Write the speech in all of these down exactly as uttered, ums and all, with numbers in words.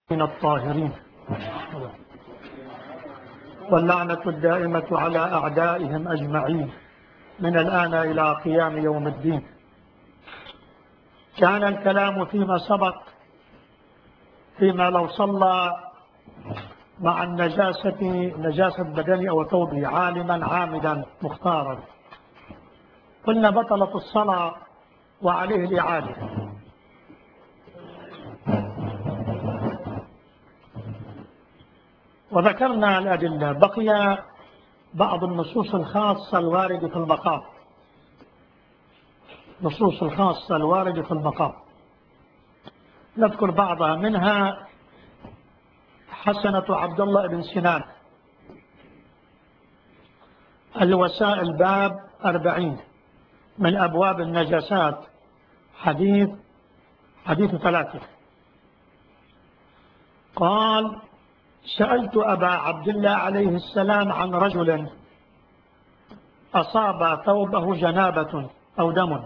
من الطاهرين، واللعنة الدائمة على أعدائهم أجمعين من الآن إلى قيام يوم الدين. كان الكلام فيما سبق فيما لو صلى مع النجاسة نجاسة بدني أو ثوبه عالما عامدا مختارا، قلنا بطلت الصلاة وعليه الإعادة. وذكرنا الأدلة. بقي بعض النصوص الخاصة الواردة في المقام، نصوص الخاصة الواردة في المقام نذكر بعضها. منها حسنة عبد الله بن سنان، الوسائل باب أربعين من أبواب النجاسات، حديث حديث ثلاثة. قال: سألت أبا عبد الله عليه السلام عن رجل أصاب ثوبه جنابة أو دم،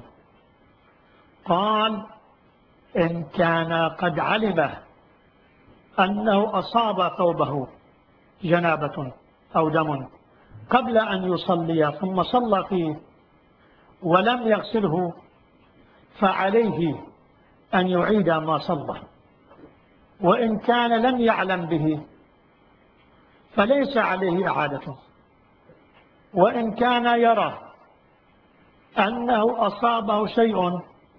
قال: إن كان قد علم أنه أصاب ثوبه جنابة أو دم قبل أن يصلي ثم صلى فيه ولم يغسله فعليه أن يعيد ما صلى، وإن كان لم يعلم به فليس عليه إعادته، وإن كان يرى أنه أصابه شيء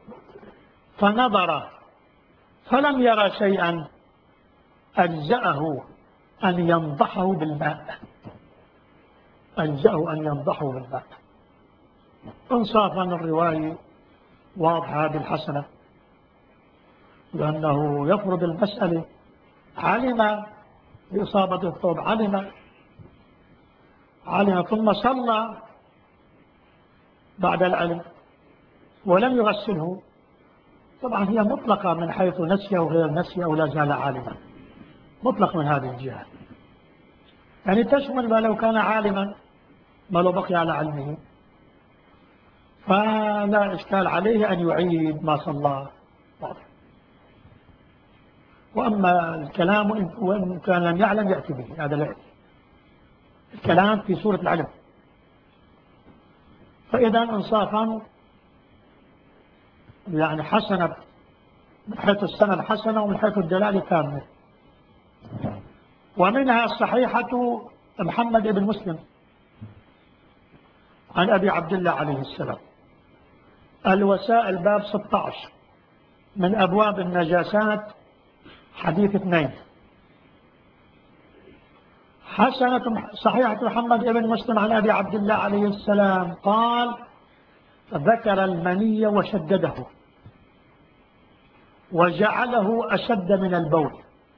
فنظر فلم يرى شيئا أجزأه أن ينضحه بالماء، أجزأه أن ينضحه بالماء. انصافا الرواية واضحة بالحسنة، لأنه يفرض المسألة. علم بإصابة الثوب، علم علم ثم صلى بعد العلم ولم يغسله، طبعا هي مطلقة من حيث نسي أو غير نسي أو لا زال عالما، مطلق من هذه الجهة، يعني تشمل ما لو كان عالما، ما لو بقي على علمه فلا إشكال عليه أن يعيد ما صلى. وأما الكلام وإن كان لم يعلم يأتي به، هذا لا يأتي. الكلام في سورة العلم. فإذا انصافا يعني حسنة من حيث السند حسنة ومن حيث الدلالة كاملة. ومنها صحيحة محمد بن مسلم عن أبي عبد الله عليه السلام، الوسائل باب ستة عشر من أبواب النجاسات، حديث اثنين. حسنة صحيحة محمد بن مسلم عن أبي عبد الله عليه السلام قال: ذكر المني وشدده وجعله أشد من البول،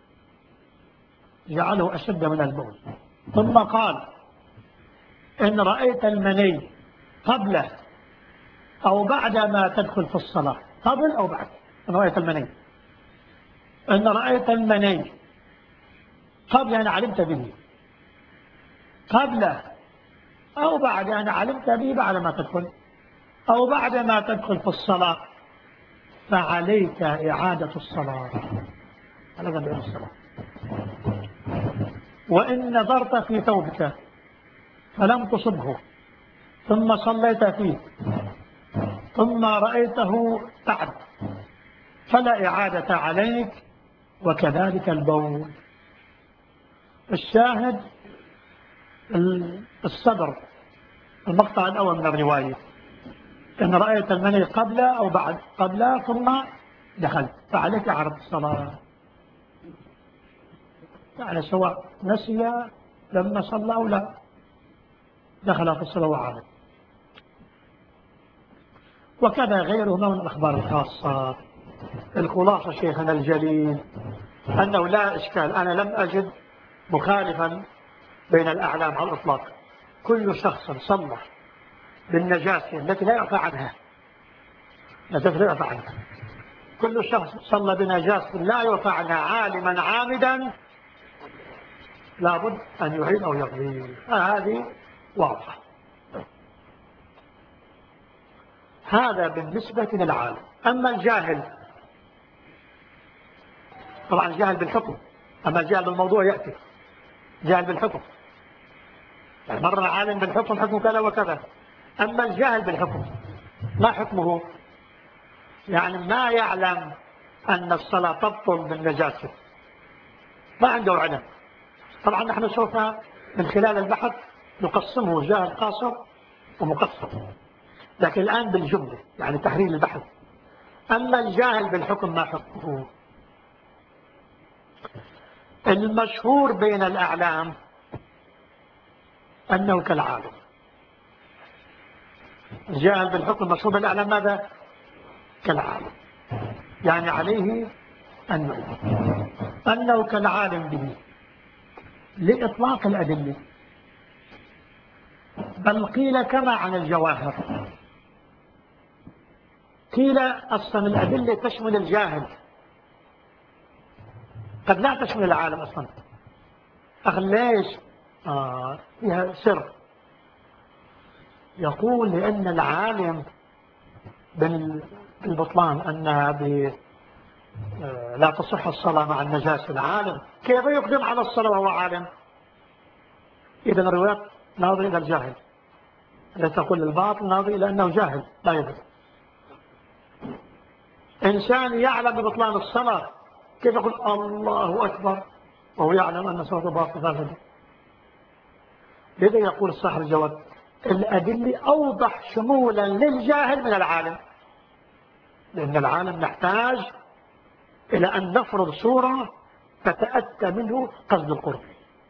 جعله أشد من البول، ثم قال: إن رأيت المني قبل أو بعد ما تدخل في الصلاة، قبل أو بعد، إن رأيت المني إن رأيت المني قبل أن علمت به، قبل أو بعد أن علمت به بعد ما تدخل، أو بعد ما تدخل في الصلاة، فعليك إعادة الصلاة، على ذنب الصلاة. وإن نظرت في ثوبك فلم تصبه ثم صليت فيه ثم رأيته بعد فلا إعادة عليك، وكذلك البول. الشاهد الصدر، المقطع الأول من الرواية: إن رأيت المني قبل أو بعد، قبل ثم دخل فعليك إعادة الصلاة، يعني سواء نسي لما صلى أو لا، دخل في الصلاة وعاد. وكذا غيرهما من الأخبار الخاصة. الخلاصة شيخنا الجليل أنه لا إشكال، أنا لم أجد مخالفا بين الأعلام على الإطلاق. كل شخص صلى بالنجاسة التي لا يعفى عنها، التي لا يعفى عنها، كل شخص صلى بنجاسة لا يعفى عنها عالما عامدا لابد أن يعيد أو يقضي، هذه واضحة. هذا بالنسبة للعالم. أما الجاهل، طبعا الجاهل بالحكم، أما الجهل بالموضوع يأتي، جهل بالحكم، يعني مرة عالم بالحكم حكم كذا وكذا. أما الجهل بالحكم ما حكمه؟ يعني ما يعلم أن الصلاة تبطل بالنجاسة، ما عنده علم. طبعا نحن سوف من خلال البحث نقسمه جاهل قاصر ومقصر، لكن الآن بالجملة يعني تحرير البحث. أما الجاهل بالحكم ما حكمه؟ المشهور بين الأعلام أنه كالعالم. الجاهل بالحكم مشهور بين الأعلام ماذا؟ كالعالم، يعني عليه أنه أنه كالعالم به لإطلاق الأدلة، بل قيل كما عن الجواهر. قيل أصلا الأدلة تشمل الجاهل، قد لا تشمل العالم أصلا. أخ ليش؟ آه فيها سر. يقول لأن العالم بالبطلان أنها لا تصح الصلاة مع النجاسة، العالم كيف يقدم على الصلاة وهو عالم؟ إذا الروايات ناظر إلى الجاهل، لا تقول الباطل ناظر إلى أنه جاهل لا يدري. إنسان يعلم ببطلان الصلاة كيف يقول الله أكبر وهو يعلم أن صلاته باطلة؟ لذا يقول صاحب الجواب الأدلة أوضح شمولا للجاهل من العالم، لأن العالم نحتاج إلى أن نفرض صورة تتأتى منه قصد القرب،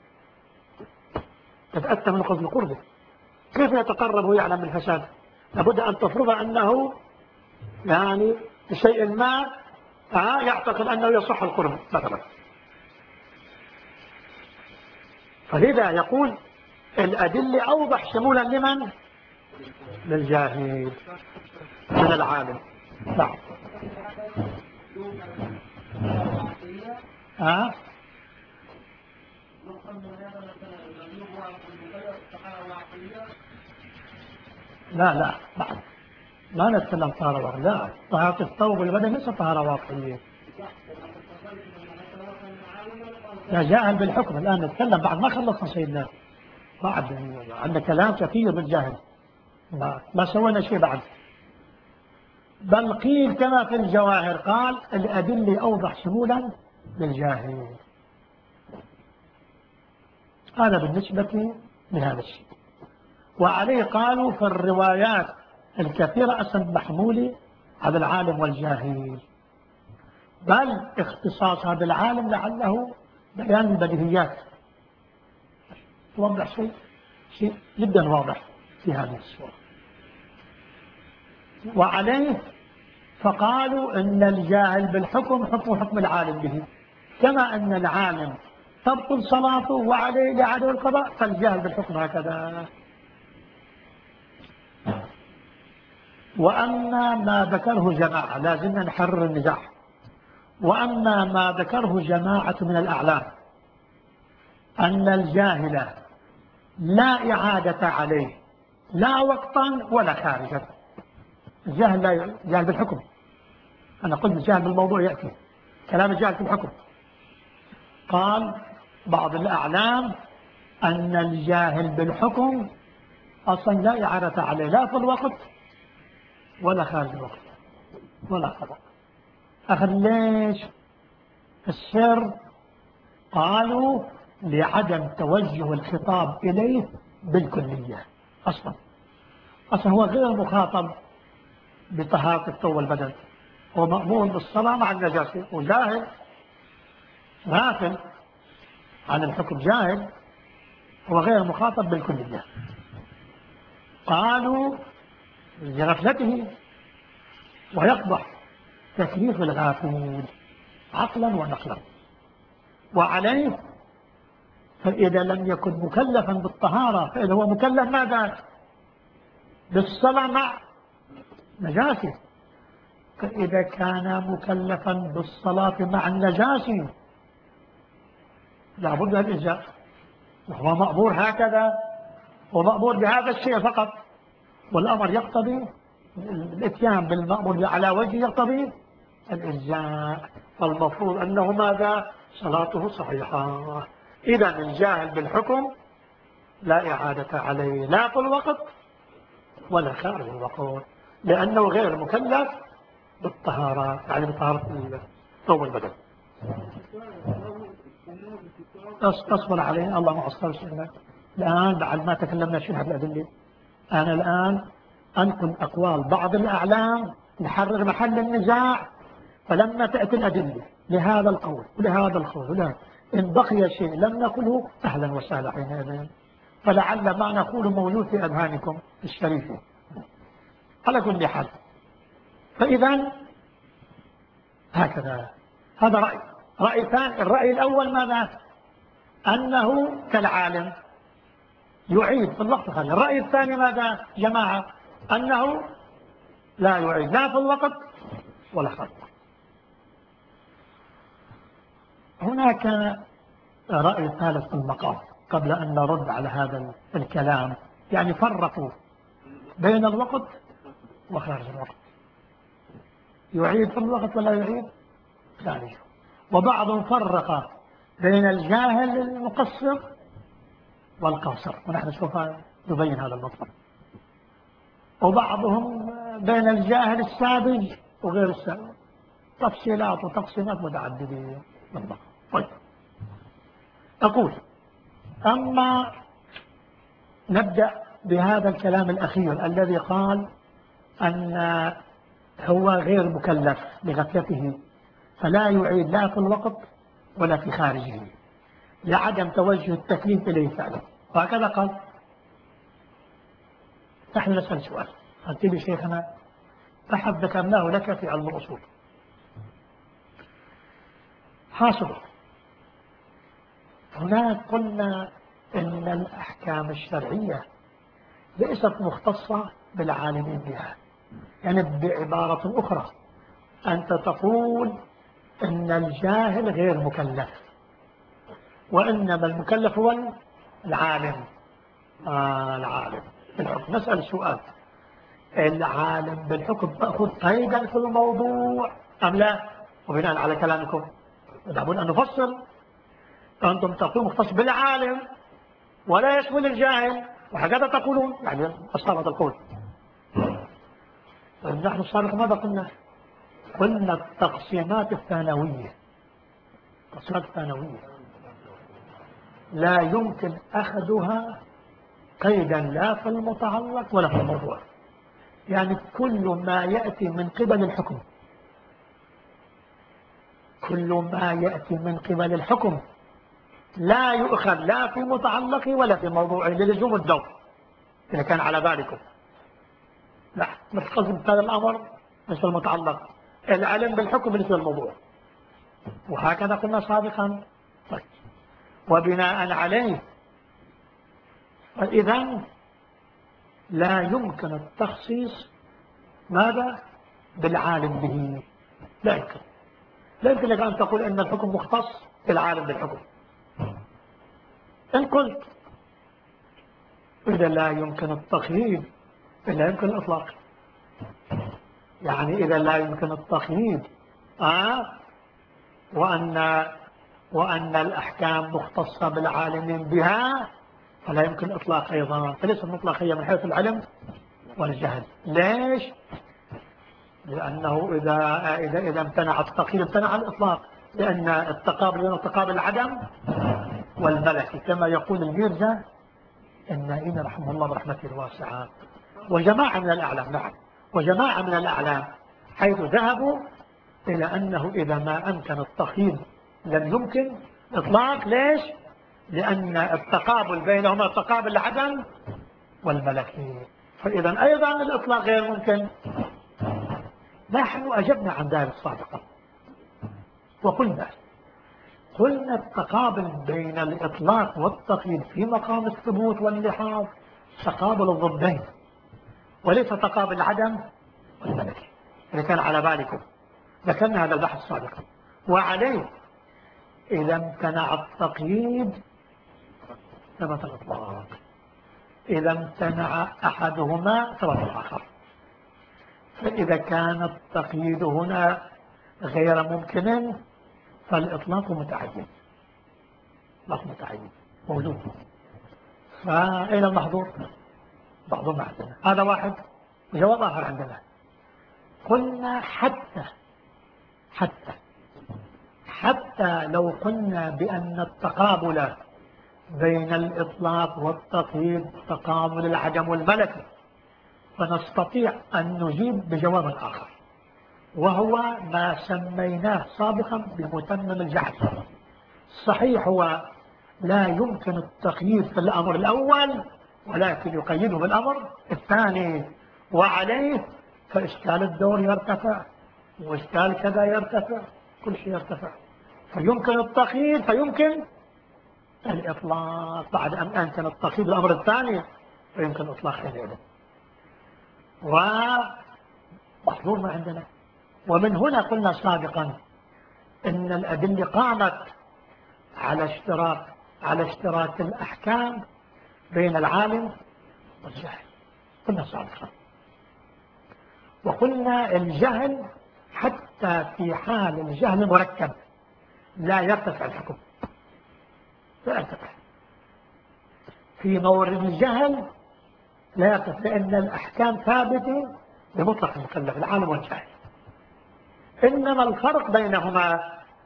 تتأتى منه قصد القرب. كيف يتقرب ويعلم الفساد؟ لابد أن تفرض أنه يعني بشيء ما يعتقد أنه يصح القرب مثلا. فلذا يقول الأدلة أوضح شمولا لمن؟ للجاهل من العالم. نعم. ها؟ لا لا بعد ما نتكلم طهارة واقعية، لا، طهارة الثوب والبدن ليس طهارة واقعية. لا، جاهل بالحكم. الآن نتكلم بعد ما خلصنا سيدنا، بعد عندنا كلام كثير بالجاهل، ما, ما سوينا شيء بعد. بل قيل كما في الجواهر قال الأدلة أوضح شمولا للجاهل. هذا بالنسبة لهذا الشيء. وعليه قالوا في الروايات الكثيرة أصلا محمولة على العالم والجاهل، بل اختصاص هذا العالم لعله بيان البديهيات، توضح شيء شيء جدا واضح في هذه الصورة. وعليه فقالوا إن الجاهل بالحكم حكم حكم العالم به، كما أن العالم تبطل صلاته وعليه لعدم القضاء، فالجاهل بالحكم هكذا. وأما ما ذكره جماعة، لازمنا نحرر النزاع، وأما ما ذكره جماعة من الأعلام أن الجاهل لا إعادة عليه لا وقتا ولا خارجا. الجاهل لا جاهل بالحكم، أنا قلت الجاهل بالموضوع يأتي كلام الجاهل في الحكم. قال بعض الأعلام أن الجاهل بالحكم أصلا لا إعادة عليه لا في الوقت ولا خارج الوقت ولا قضاء. أخذ ليش؟ السر قالوا لعدم توجه الخطاب إليه بالكلية. أصلا أصلا هو غير مخاطب بطهارة الثوب والبدن، هو مأمور بالصلاة مع النجاسة، وجاهل غافل عن الحكم، جاهل، هو غير مخاطب بالكلية. قالوا لغفلته، ويقبح تكليف الغافل عقلا ونقلا. وعليه فإذا لم يكن مكلفا بالطهارة فإذا هو مكلف ماذا؟ بالصلاة مع نجاسة. فإذا كان مكلفا بالصلاة مع النجاسة لابد من الإجزاء، وهو مأمور هكذا، ومأمور بهذا الشيء فقط، والأمر يقتضي الاتيان بالمأمور على وجه يقتضي الإجزاء. فالمفروض أنه ماذا؟ صلاته صحيحة. إذا الجاهل بالحكم لا إعادة عليه لا في الوقت ولا خارج الوقت، لأنه غير مكلف بالطهارة، يعني بطهارة ثوب البدن. أصبر عليه، الله ما أصبر شيئا. الآن بعد ما تكلمنا شيء هذه الأدلة، أنا الآن أنقل أقوال بعض الأعلام نحرر محل النزاع، فلما تأتي الأدلة لهذا القول ولهذا القول ولهذا، إن بقي شيء لم نقله أهلا وسهلا حينئذ، فلعل ما نقول موجود في أذهانكم الشريفة. على كل حال، فإذا هكذا هذا رأي. رأي ثاني، الرأي الأول ماذا؟ أنه كالعالم يعيد في الوقت الخارجي. الرأي الثاني ماذا جماعة؟ أنه لا يعيد لا في الوقت ولا خارج. هناك رأي ثالث في المقام قبل أن نرد على هذا الكلام، يعني فرقوا بين الوقت وخارج الوقت، يعيد في الوقت ولا يعيد خارجه. وبعضهم فرق بين الجاهل المقصر والقاصر، ونحن سوف نبين هذا المطلب. وبعضهم بين الجاهل الساذج وغير الساذج، تفصيلات وتقسيمات متعددة. طيب، أقول أما نبدأ بهذا الكلام الأخير الذي قال أن هو غير مكلف بغفلته، فلا يعيد لا في الوقت ولا في خارجه لعدم توجه التكليف إليه فعلا، وهكذا قال. نحن نسأل سؤال، قلت لي شيخنا بحث ذكرناه لك في علم الأصول. حاصل هناك قلنا إن الأحكام الشرعية ليست مختصة بالعالمين بها، يعني بعبارة أخرى أنت تقول إن الجاهل غير مكلف، وإنما المكلف هو العالم. آه العالم بالحكم. نسأل سؤال، العالم بالحكم تأخذ قيدا في الموضوع أم لا؟ وبناء على كلامكم لابد أن نفصل. أنتم تقولون مختص بالعالم ولا يشمل الجاهل، وهكذا تقولون، يعني أصحاب هذا القول. نحن السابق ماذا قلنا؟ قلنا التقسيمات الثانوية، التقسيمات الثانوية لا يمكن أخذها قيدا لا في المتعلق ولا في الموضوع. يعني كل ما يأتي من قبل الحكم، كل ما يأتي من قبل الحكم لا يؤخذ لا في متعلقه ولا في موضوعه للزوم الدور. إذا كان على بالكم لا متقسم هذا الأمر مثل المتعلق، العلم بالحكم مثل الموضوع، وهكذا قلنا سابقا. طيب، وبناء عليه فإذا لا يمكن التخصيص ماذا بالعالم به، لا يمكن. لا يمكن لك أن تقول إن الحكم مختص بالعالم بالحكم. إن قلت إذا لا يمكن التقييد لا يمكن الإطلاق، يعني إذا لا يمكن التقييد آه وأن وأن الأحكام مختصة بالعالمين بها فلا يمكن الإطلاق أيضا، فليس مطلقية من حيث العلم والجهل. ليش؟ لأنه إذا إذا إذا امتنع التقييد امتنع الإطلاق، لأن التقابل تقابل العدم والملكي كما يقول الميرزا النائين رحمه الله برحمته الواسعة، وجماعة من الأعلام. نعم، وجماعة من الأعلام حيث ذهبوا إلى أنه إذا ما أمكن التقييد لم يمكن إطلاق. ليش؟ لأن التقابل بينهما تقابل العدم والملكي، فإذا أيضا الإطلاق غير ممكن. نحن أجبنا عن ذلك سابقا وقلنا قلنا التقابل بين الإطلاق والتقييد في مقام الثبوت واللحاظ تقابل الضدين وليس تقابل العدم والملكي. إذا كان على بالكم ذكرنا هذا البحث سابقا. وعليه إذا امتنع التقييد ثبت الإطلاق، إذا امتنع أحدهما ثبت الآخر. فإذا كان التقييد هنا غير ممكن فالإطلاق متعين، إطلاق متعين موجود. فأين المحظور؟ بعض ما عندنا. هذا واحد. جواب آخر عندنا، قلنا حتى حتى حتى لو قلنا بأن التقابل بين الإطلاق والتقييد تقابل العدم والملكة، فنستطيع أن نجيب بجواب آخر، وهو ما سميناه سابقا بمتمم الجحد. صحيح هو لا يمكن التقييد في الأمر الأول، ولكن يقيده بالأمر الثاني، وعليه فإشكال الدور يرتفع، وإشكال كذا يرتفع، كل شيء يرتفع. فيمكن التقييد، فيمكن الإطلاق بعد أن أمكن التقييد بالأمر الثاني، فيمكن الإطلاق حينئذ. ومحظور ما عندنا. ومن هنا قلنا سابقا إن الأدلة قامت على اشتراك على اشتراك الأحكام بين العالم والجهل. قلنا سابقا، وقلنا الجهل حتى في حال الجهل المركب لا يرتفع الحكم، لا يرتفع. في مورد الجهل لا يرتفع، لأن الأحكام ثابتة بمطلق المكلف العالم والجاهل. إنما الفرق بينهما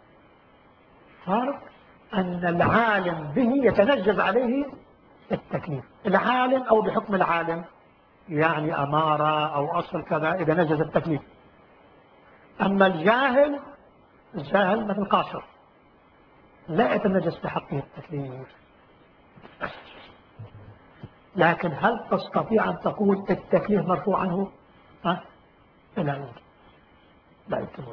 فرق أن العالم به يتنجز عليه التكليف، العالم أو بحكم العالم، يعني أمارة أو أصل كذا إذا نجز التكليف. أما الجاهل، الجاهل مثل قاصر لا يتنجز بحقه التكليف. لكن هل تستطيع أن تقول التكليف مرفوع عنه؟ ها؟ لا يمكن، لا يمكن.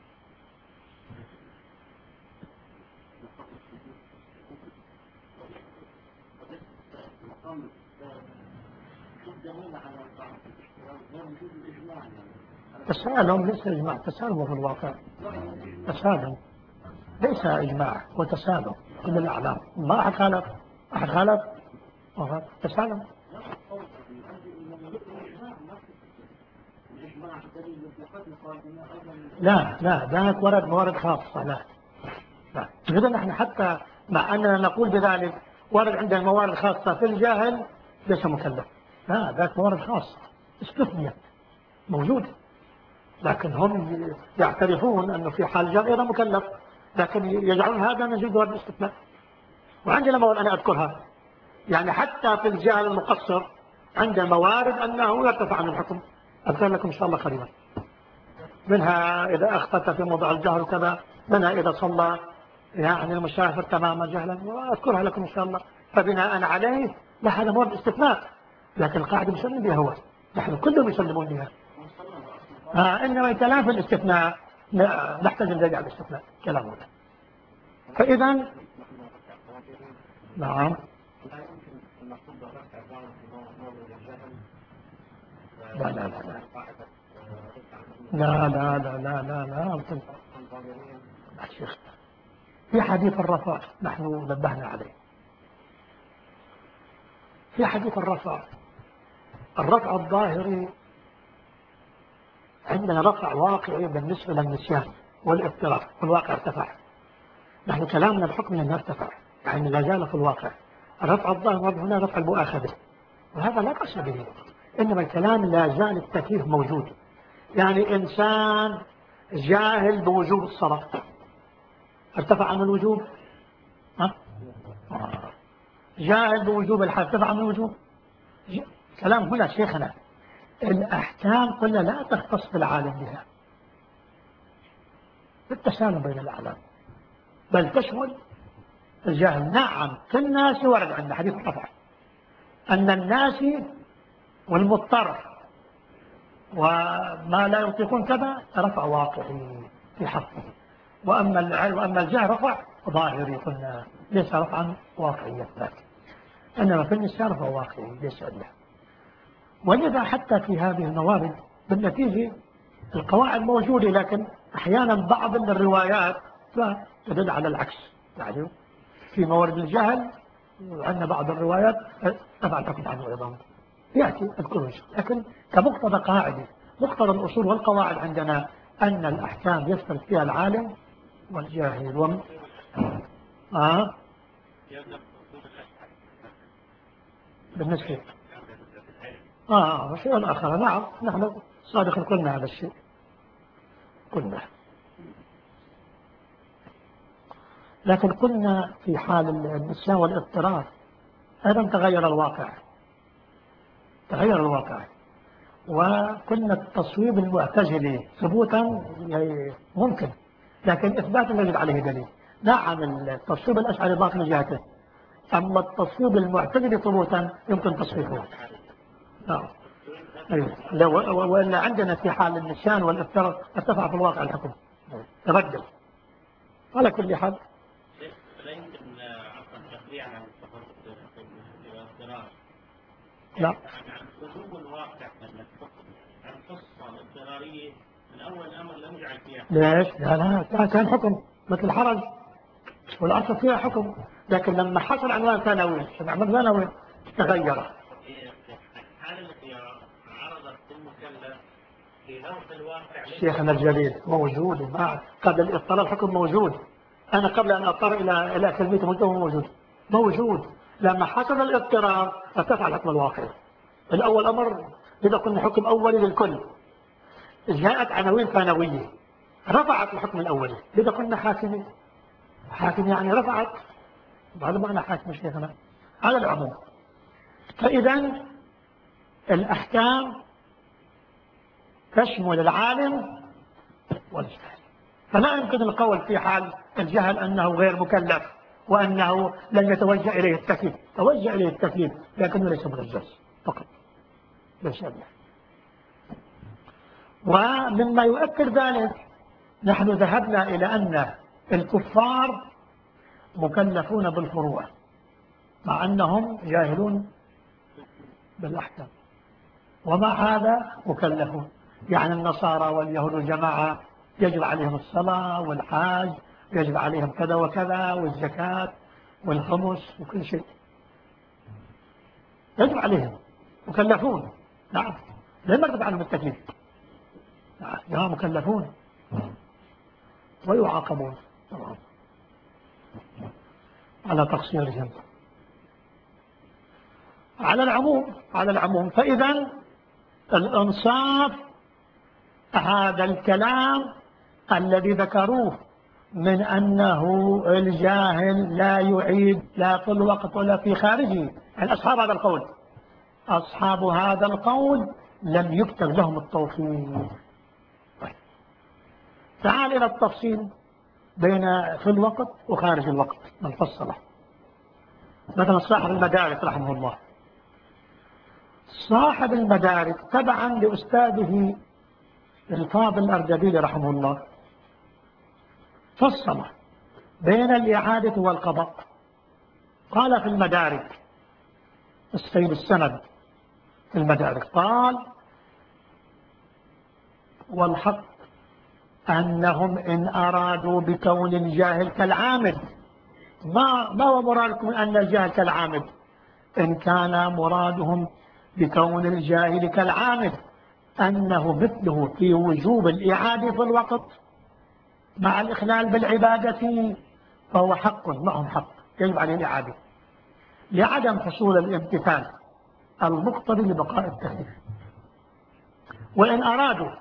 تساءلهم ليس إجماع، تساءلهم في الواقع، تساءلهم ليس إجماع وتساءلهم كل الأعلام. ما أحد خالف، أحد خالف تساءلهم. لا لا ذاك ورد موارد خاصة. لا لا إذا نحن حتى مع أننا نقول بذلك ورد عندنا موارد خاصة في الجاهل ليس مكلف، لا ذاك موارد خاصة استثنيت موجود، لكن هم يعترفون أنه في حال الجاهل غير مكلف، لكن يجعلون هذا من جد ورد الاستثناء. وعندنا موارد أنا أذكرها، يعني حتى في الجاهل المقصر عندنا موارد أنه يرتفع عن الحكم، أذكر لكم إن شاء الله قريبا. منها إذا أخطأت في موضع الجهل كذا، منها إذا صلى يعني المسافر تماما جهلا، وأذكرها لكم إن شاء الله. فبناء عليه لا هذا مورد استثناء، لكن القاعدة مسلم بها هو، نحن كلهم يسلمون بها. آه إنما كلام في الاستثناء نحتاج نرجع الاستثناء كلامه. فإذا نعم لا لا لا لا لا لا لا لا لا لا لا شيخ، في حديث الرفع نحن نبهنا عليه، في حديث الرفع الرفع الظاهري عندنا رفع واقعي بالنسبة للنسيان والاضطراب، والواقع ارتفع. نحن كلامنا بحكم أنه ارتفع، يعني لا زال في الواقع. الرفع الظاهر هنا رفع المؤاخذة، وهذا لا قصد به، إنما الكلام لا زال التكليف موجود. يعني إنسان جاهل بوجوب الصلاة ارتفع عن الوجوب، ها؟ جاهل بوجوب الحج ارتفع عن الوجوب. كلام هنا شيخنا الأحكام قلنا لا تختص بالعالم بها بالتسالم بين الأعلام، بل تشمل الجاهل. نعم في الناس ورد عندنا حديث الرفع أن الناس والمضطر وما لا يطيقون كذا رفع واقعي في حقه، وأما العلم وأما الجهل رفع ظاهري، قلنا ليس رفعا واقعيا ذاك، إنما في النساء رفع واقعي ليس إلا. ولذا حتى في هذه الموارد بالنتيجة القواعد موجودة، لكن أحيانا بعض من الروايات تدل على العكس. يعني في موارد الجهل عندنا بعض الروايات أبعدكم عنه أيضا يأتي الكل، لكن كمقتضى قاعدة، مقتضى الأصول والقواعد عندنا أن الأحكام يشترك فيها العالم والجاهل وم... آه بالنسبة آه شيء آخر. نعم نحن صادقا قلنا هذا الشيء قلنا، لكن قلنا في حال النسيان والاضطرار أيضا تغير الواقع تغير الواقع وقلنا التصويب المعتزلي ثبوتا ممكن، لكن إثباتا يجب عليه دليل. نعم التصويب الأشعري باطل من جهته، أما التصويب المعتزلي ثبوتا يمكن تصحيحه. نعم أيوه، وإلا عندنا في حال النسيان والاضطرار ارتفع في الواقع الحكم تبدل. على كل حال لا يمكن عفوا تخليع عن الاضطرار. لا عن وجوب الواقع من الحكم عن قصة اضطرارية من أول أمر لم يجعل فيها. ليش؟ لا لا كان حكم مثل الحرج والأصل فيها حكم، لكن لما حصل عنوان ثانوي عنوان ثانوي تغير. حال الاختيار عرضت المكلف في لوح الواقع. شيخنا الجليل موجود ما قبل الاضطرار الحكم موجود. أنا قبل أن أضطر إلى إلى كلمته منتهى موجود موجود لما حصل الاضطرار ارتفع الحكم الواقعي. الأول أمر إذا كنا حكم أولي للكل، جاءت عناوين ثانوية رفعت الحكم الأولي، إذا كنا حاكمين حاكم يعني رفعت، هذا معنى حاكم شيخنا على العموم. فإذا الأحكام تشمل العالم والجاهل، فلا يمكن القول في حال الجهل أنه غير مكلف وأنه لن يتوجه إليه التكليف. توجه إليه التكليف لكنه ليس منجز فقط ليس أبدا. ومما يؤكد ذلك نحن ذهبنا إلى أن الكفار مكلفون بالفروع مع أنهم جاهلون بالأحكام، ومع هذا مكلفون. يعني النصارى واليهود والجماعة يجب عليهم الصلاة والحاج، يجب عليهم كذا وكذا والزكاة والخمس وكل شيء يجب عليهم مكلفون. نعم لم يرتب عنهم التكليف. نعم مكلفون ويعاقبون طبعا على تقصيرهم على العموم على العموم. فإذا الإنصاف هذا الكلام الذي ذكروه من أنه الجاهل لا يعيد لا في الوقت ولا في خارجه، يعني أصحاب هذا القول أصحاب هذا القول لم يكتب لهم التوفيق. تعال إلى التفصيل بين في الوقت وخارج الوقت نفصله. مثلا صاحب المدارك رحمه الله، صاحب المدارك تبعا لأستاذه الفاضل الأردبيلي رحمه الله فصل بين الإعادة والقضاء. قال في المدارك السيد السند في المدارك قال والحق أنهم إن أرادوا بكون الجاهل كالعامد، ما ما هو مرادكم أن الجاهل كالعامد؟ إن كان مرادهم بكون الجاهل كالعامد أنه مثله في وجوب الإعادة في الوقت مع الإخلال بالعبادة فهو حق معهم حق يجب عليه الإعادة لعدم حصول الامتثال المقتضي لبقاء التكليف. وإن أرادوا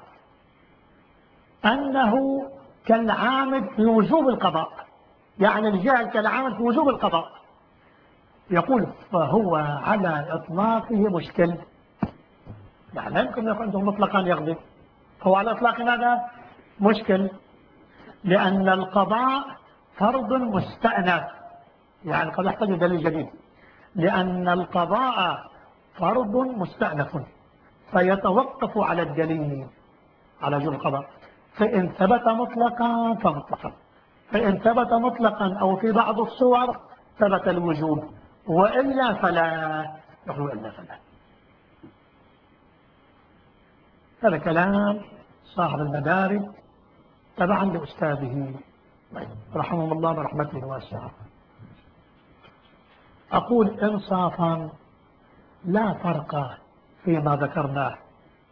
أنه كالعامد في وجوب القضاء، يعني الجاهل كالعامد في وجوب القضاء، يقول فهو على إطلاقه مشكل. يعني لا يمكن أن يكون عنده مطلقا يقضي، هو على إطلاق هذا مشكل، لأن القضاء فرض مستأنف، يعني قد يحتاج دليل جديد، لأن القضاء فرض مستأنف فيتوقف على الدليل على وجوب القضاء، فإن ثبت مطلقا فمطلقا، فإن ثبت مطلقا أو في بعض الصور ثبت الوجوب، وإلا فلا يقول إلا فلا. هذا كلام صاحب المدارك تبعا لأستاذه رحمه الله برحمته واسعة. أقول إنصافا لا فرق فيما ذكرناه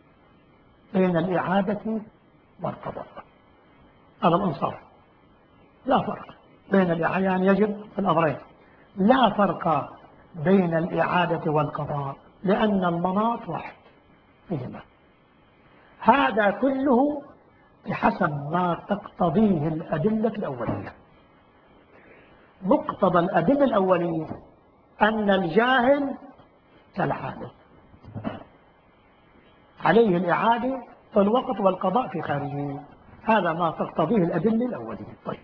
بين الإعادة والقضاء، هذا الإنصاف. لا فرق بين الإعادة، يعني يجب في الأمرين. لا فرق بين الإعادة والقضاء لأن المناط واحد فيهما. هذا كله بحسب ما تقتضيه الأدلة الأولية. مقتضى الأدلة الأولية أن الجاهل كالعالم عليه الإعادة في الوقت والقضاء في خارجه. هذا ما تقتضيه الأدلة الأولية. طيب،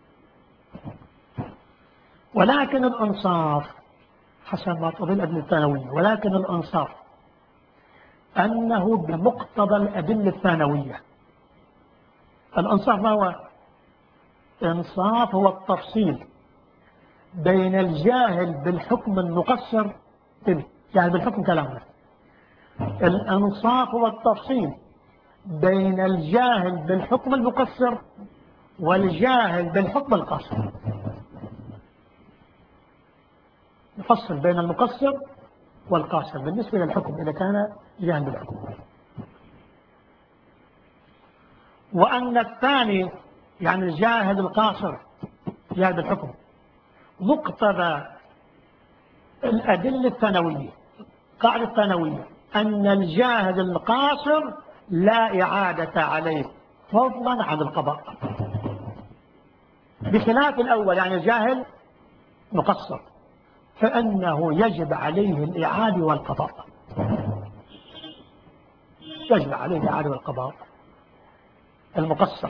ولكن الإنصاف حسب ما تقتضيه الأدلة الثانوية، ولكن الإنصاف أنه بمقتضى الأدلة الثانوية. الإنصاف ما هو؟ إنصاف هو التفصيل بين الجاهل بالحكم المقصر، يعني بالحكم كلامنا. الإنصاف هو التفصيل بين الجاهل بالحكم المقصر والجاهل بالحكم القاصر. نفصل بين المقصر والقاصر بالنسبة للحكم إذا كان جاهل بالحكم. وأن الثاني يعني الجاهل القاصر جاهل بالحكم مقتضى الأدلة الثانوية، قاعدة الثانوية أن الجاهل القاصر لا إعادة عليه فضلا عن القضاء، بخلاف الأول يعني الجاهل مقصر فإنه يجب عليه الإعادة والقضاء. يجب عليه الإعادة والقضاء المقصر.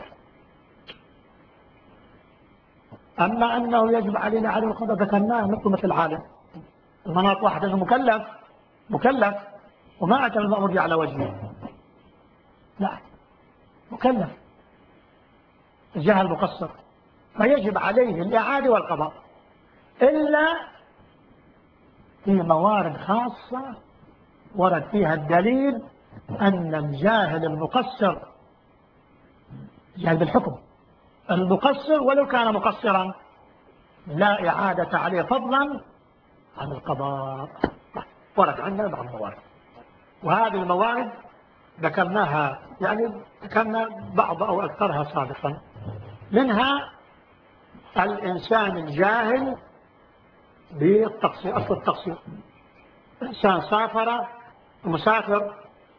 أما أنه يجب عليه الإعادة والقضاء ذكرناه مثل مثل العالم، المناط واحد، أنه مكلف مكلف وما أتى المأمور على وجهه، لا مكلف الجاهل مقصر فيجب عليه الإعادة والقضاء، إلا في موارد خاصة ورد فيها الدليل أن الجاهل المقصر جاهل بالحكم المقصر ولو كان مقصرا لا إعادة عليه فضلا عن القضاء. ورد عندنا بعض الموارد، وهذه الموارد ذكرناها يعني ذكرنا بعض أو أكثرها سابقا. منها الإنسان الجاهل بالتقصير، أصل التقصير. إنسان سافر مسافر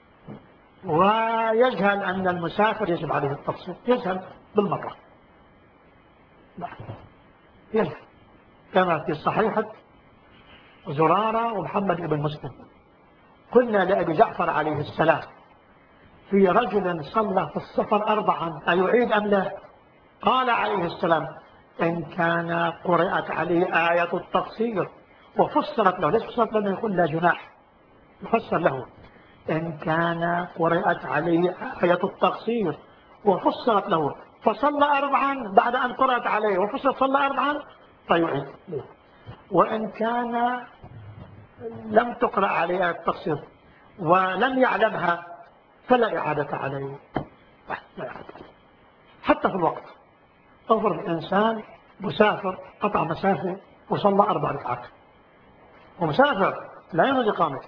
ويجهل أن المسافر يجب عليه التقصير، يجهل بالمرة، لا يجهل، كما في صحيحة زرارة ومحمد بن مسلم. قلنا لأبي جعفر عليه السلام في رجل صلى في السفر أربعا أيعيد أم لا؟ قال عليه السلام إن كان قرأت عليه آية التقصير وفسرت له، ليس فسرت له يقول لا جناح، يفسر له إن كان قرأت عليه آية التقصير وفسرت له فصلى أربعا بعد أن قرأت عليه وفسرت صلى أربعا فيعيد. وإن كان لم تقرأ عليه آية التقصير ولم يعلمها فلا إعادة عليه، لا إعادة. حتى في الوقت أفرض الإنسان مسافر قطع مسافة وصلى أربع ركعات ومسافر لا ينوي إقامته،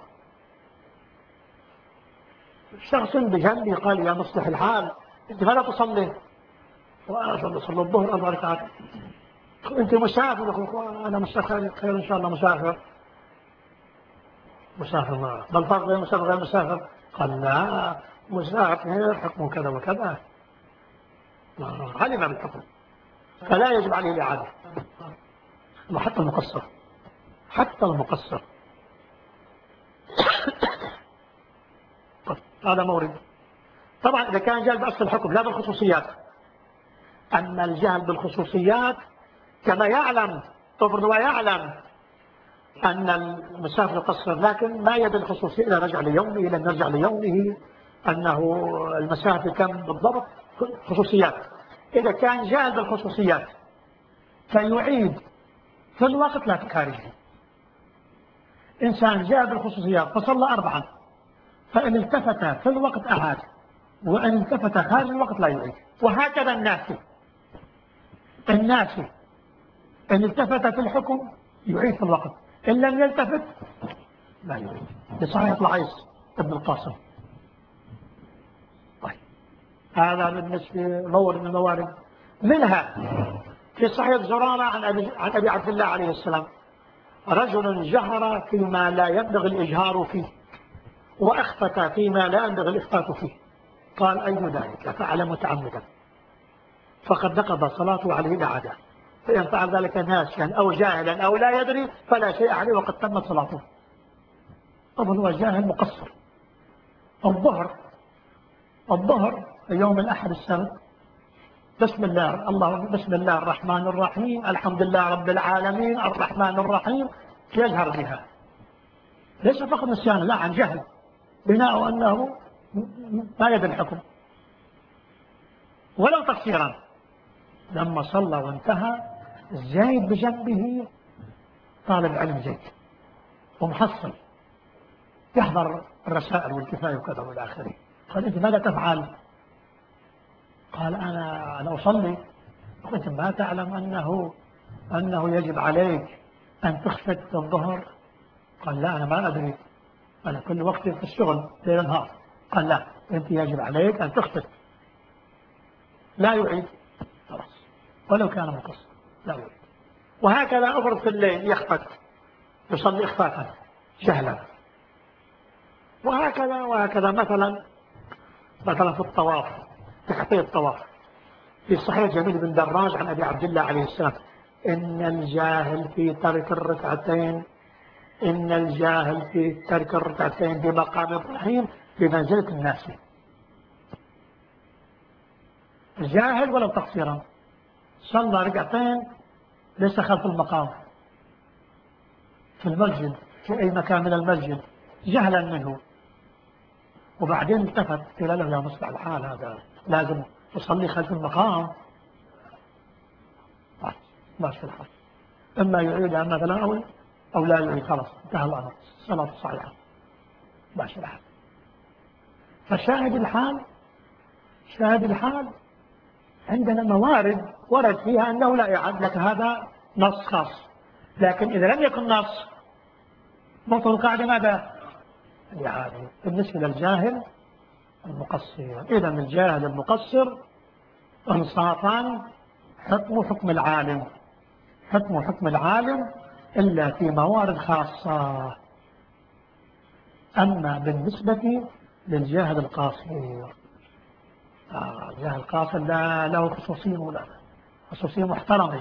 شخص بجنبي قال يا مصلح الحال أنت ماذا تصلي؟ وأنا أصلي الظهر أربع ركعات. أنت مسافر؟ أنا مسافر خير إن شاء الله. مسافر مسافر ما بل فرق بين مسافر غير مسافر؟ قال لا، مسافر حكمه كذا وكذا، علم بالحكم فلا يجب عليه الإعادة. وحتى المقصر، حتى المقصر هذا مورد. طبعا إذا كان جهل بأصل الحكم لا بالخصوصيات. أما الجهل بالخصوصيات كما يعلم تفرض ويعلم أن المسافر يقصر لكن ما يد الخصوصية إذا رجع ليومه لم نرجع ليومه أنه المسافر كم بالضبط، خصوصيات. إذا كان جاهل بالخصوصيات فيعيد في الوقت لا في خارجه. إنسان جاهل بالخصوصيات فصلى أربعا فإن التفت في الوقت أعاد وإن التفت خارج الوقت لا يعيد. وهكذا الناسي، الناسي إن التفت في الحكم يعيد في الوقت، إن لم يلتفت لا يعيد. لصحيح العيس ابن القاسم. طيب هذا بالنسبة مورد من الموارد. منها في صحيح زرارة عن أبي, عن أبي عبد الله عليه السلام: رجل جهر فيما لا ينبغي الإجهار فيه وأخفت فيما لا ينبغي الإخفاء فيه، قال: أي ذلك؟ فعل متعمدا فقد نقض صلاته عليه العادة، فإن فعل ذلك ناسيا أو جاهلا أو لا يدري فلا شيء عليه وقد تمت صلاته. طبعا هو جاهل مقصر. الظهر الظهر يوم الأحد السبت: بسم الله الله بسم الله الرحمن الرحيم الحمد لله رب العالمين الرحمن الرحيم، يجهر بها، ليس فقط نسيان، لا، عن جهل، بناء أنه ما يدري الحكم ولو تقصيرا. لما صلى وانتهى، زايد بجنبه طالب علم زيد ومحصل يحضر الرسائل والكفاية وكذا والى آخره. قال: أنت ماذا تفعل؟ قال: أنا أنا أصلي. قلت: ما تعلم أنه أنه يجب عليك أن تخفت في الظهر؟ قال: لا، أنا ما أدري، أنا كل وقت في الشغل ليل نهار. قال: لا، أنت يجب عليك أن تخفت، لا يعيد، خلاص، ولو كان مقصر لا يعيد. وهكذا أفرض في الليل يخفت، يصلي إخفاء جهلا، وهكذا وهكذا. مثلا مثلا في الطواف، في حقيقة الطواف، في صحيح جميل بن دراج عن أبي عبد الله عليه السلام: إن الجاهل في ترك الركعتين إن الجاهل في ترك الركعتين بمقام إبراهيم بمنزلة الناس. الجاهل ولو تقصيرا صلى ركعتين ليس خلف المقام في المسجد، في أي مكان من المسجد، جهلا منه، وبعدين التفت قيل له: يا مصلح الحال، هذا لازم يصلي خلف المقام. ماشي الحال، إما يعيدها مثلا أو أو لا يعيد، خلاص انتهى الأمر، الصلاة صحيحة، ماشي الحال. فشاهد الحال شاهد الحال عندنا موارد ورد فيها أنه لا يعد لك، هذا نص خاص. لكن إذا لم يكن نص، نقطة القاعدة ماذا؟ يعني بالنسبة للجاهل المقصر، إذا الجاهل المقصر انصافا حكم حكم العالم، حكم حكم العالم إلا في موارد خاصة. أما بالنسبة للجاهل القاصر، آه الجاهل القاصر لا له خصوصية، ولا خصوصية محترمة،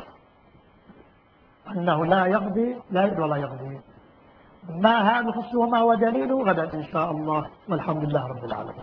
أنه لا يقضي لا يقضي ولا يقضي. ما هذا الخصوصية وما هو دليله غدا إن شاء الله، والحمد لله رب العالمين.